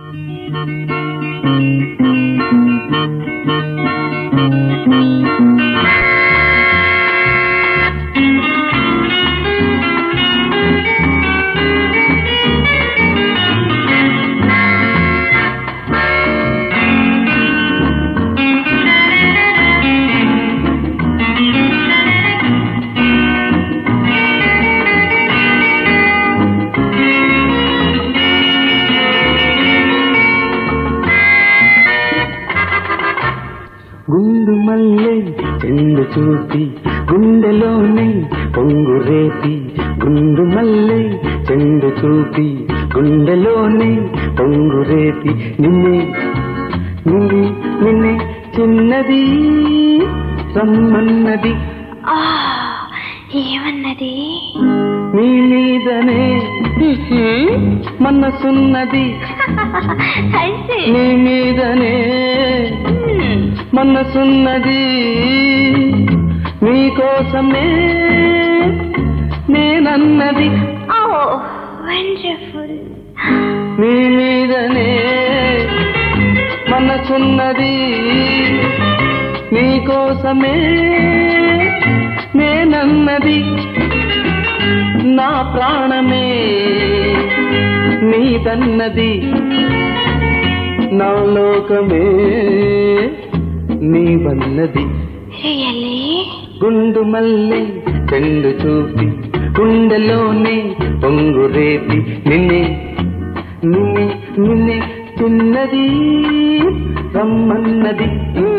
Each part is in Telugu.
గుండు మల్లె చెండు చూపి గుండెలోనే పొంగు రేపి, గుండు మల్లె చెండు చూపి గుండెలోనే పొంగు రేపి, నిన్నే నిన్నే నిన్నే చిన్నది రమ్మన్నది. ఏమన్నది? నీ మీదనే మనసున్నది, నీ మీదనే మనసున్నది, నీకోసమే నేనన్నది. నీ మీదనే మనసున్నది, నీకోసమే నేనన్నది. నా ప్రాణమే నీదన్నది, నా లోకమే నీవన్నది. గుండు మల్లె చెండు చూపి గుండెలోనే పొంగు రేపి, నిన్నే నిన్నే నిన్నే చిన్నది రమ్మన్నది.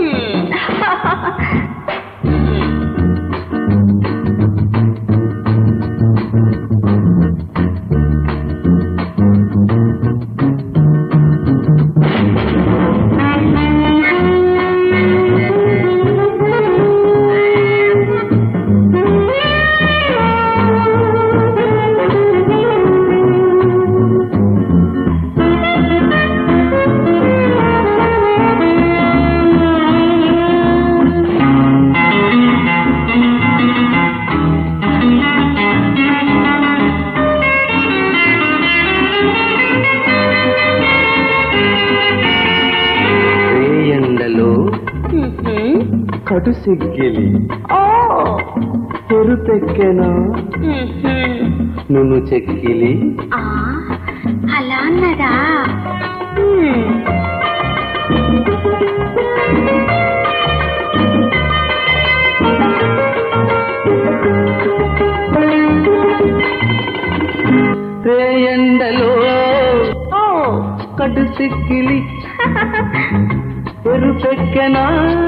కటు సిగ్గిలి పొరుపెక్కెనా నును చెక్కిలి. అలా అన్నదా? రేయండలో కటు సిగ్గిలి పొరుపెక్కెనా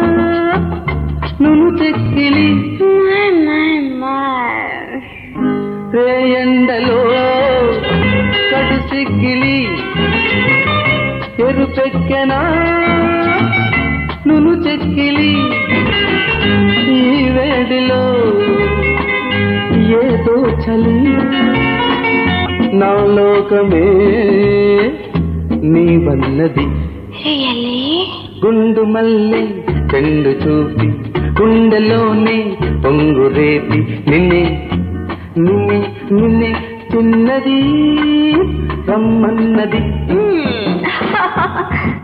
నును చెక్కిలి. రేయండలో కడు సిగ్గిలి ఎరుపెక్కెనా నును చెక్కిలి. ఈ వేడిలో ఏదో చలి, నా లోకమే నీవన్నది. గుండు మల్లె చెండు చూపి గుండెలోనే పొంగు రేపి, నిన్నే నిన్నే నిన్నే చిన్నది రమ్మన్నది.